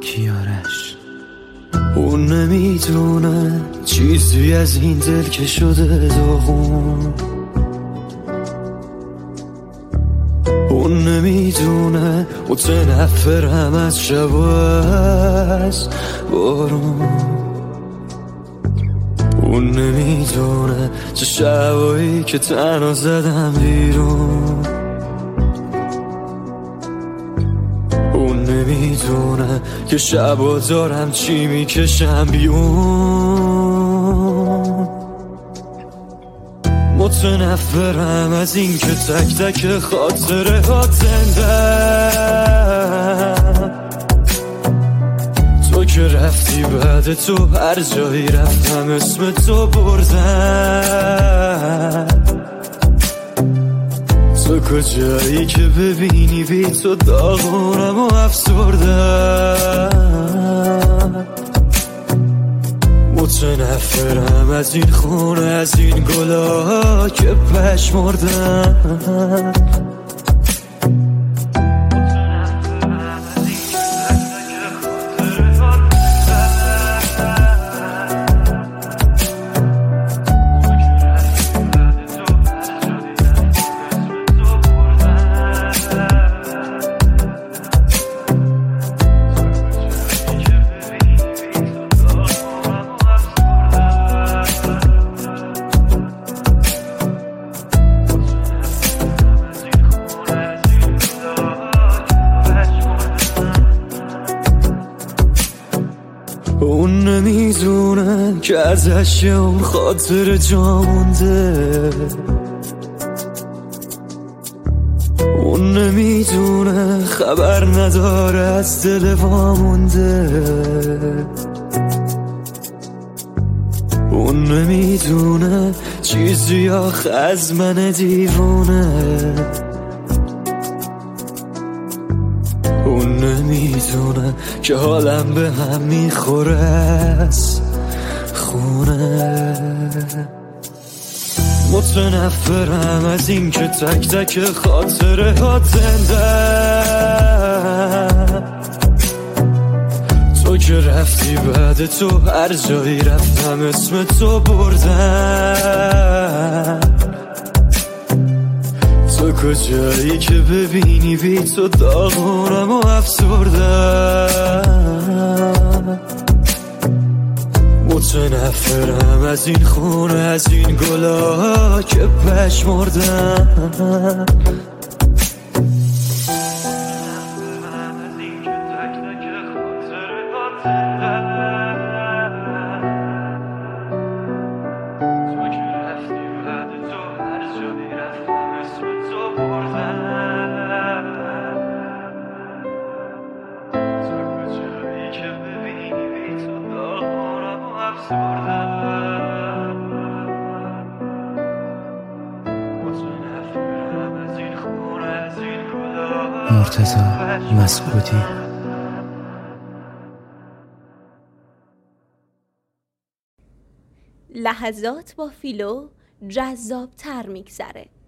بیارش. اون نمیدونه چیزی از این دل که شده داغون. اون نمیدونه متنفرم از شب و از بارون. اون نمیدونه چه شبایی که تنها زدم بیرون. اون نمیدونه که شبا دارم چی میکشم بیون. متنفرم از این که تک تک خاطره ها زندم. تو که رفتی بعد تو هر جایی رفتم اسم تو بردم. تو کجایی که ببینی بی تو داغونم و افسردم. متنفرم از این خونه از این گلا که پشمردم. اون نمیدونه که ازش اون خاطر جا مونده. اون نمیدونه خبر نداره از دل وامونده. اون نمیدونه چیزی آخه از من دیوونه. اون نمیدونه که حالم به هم میخوره از خونه. متنفرم از این که تک تک خاطره ها زندم. تو که رفتی بعد تو هر جایی رفتم اسم تو بردم. تو کجایی که ببینی بی تو داغونم و افسردم. متنفرم از این خونه از این گلا که پشمردم. مرتضی مسعودی. لحظات با فیلو جذاب تر میگذره.